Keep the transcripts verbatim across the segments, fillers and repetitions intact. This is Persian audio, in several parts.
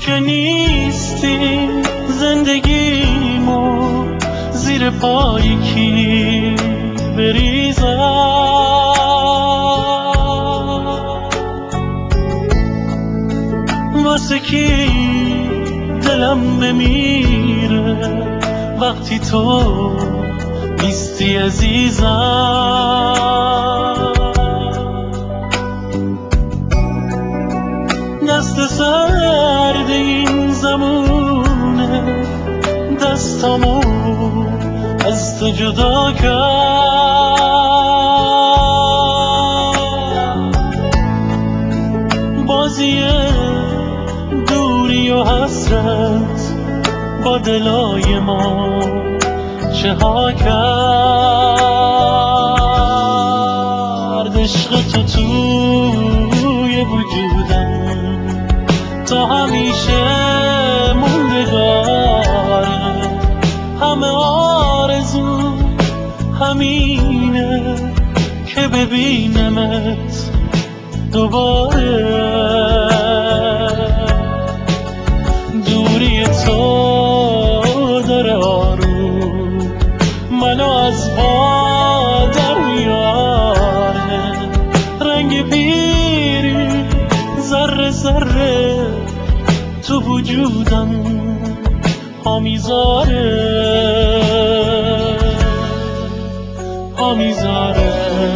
که نیستی زندگیمو زیر پای کی بریزم؟ واسه کی دلم بمیره وقتی تو نیستی عزیزم؟ دست سرد این زمونه دستامو از تو جدا کرد. بازی دوری و حسرت با دلای ما چه ها کرد. عشق تو توی وجودم تا همیشه موندگاره. همه آرزو همینه که ببینمت دوباره. دوری تو داره آروم منو از پا در میاره. رنگ پیری ذره ذره تو وجودم پا میذاره پا میذاره.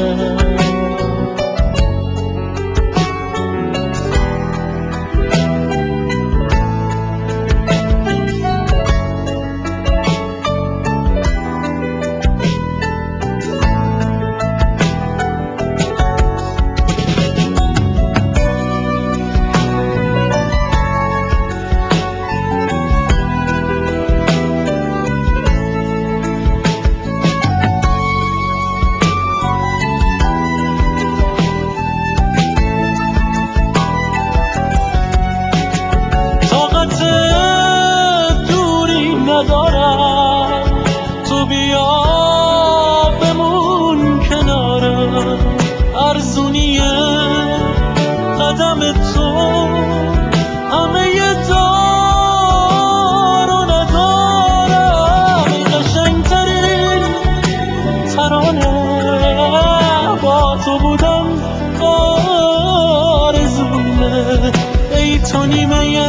ندارم تو بیا بمون کنارم. ارزونیه قدم تو همه ی دار و ندارم. ای قشنگترین ترانه با تو بودم آرزومه. ای تو نیمه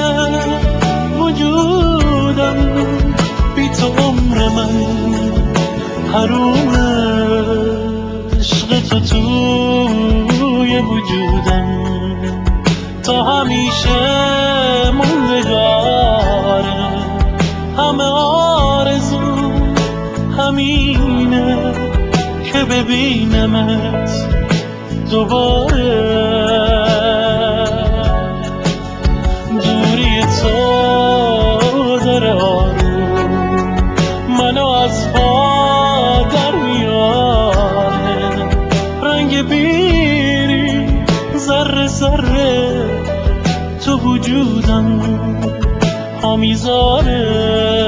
وجودم بی تو عمر من حرومه. عشق تو توی وجودم تا همیشه موندگاره. همه آرزو همینه که ببینمت دوباره. دوری تو داره آروم منو از پا در میاره. رنگ بیری ذره ذره تو وجودم پا میذاره.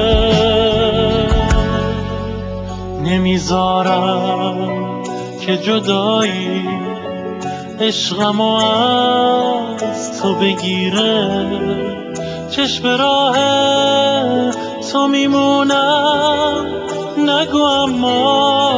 نمیذارم که جدایی عشقمو از تو بگیره. چشم راه تو میمونم نگو اما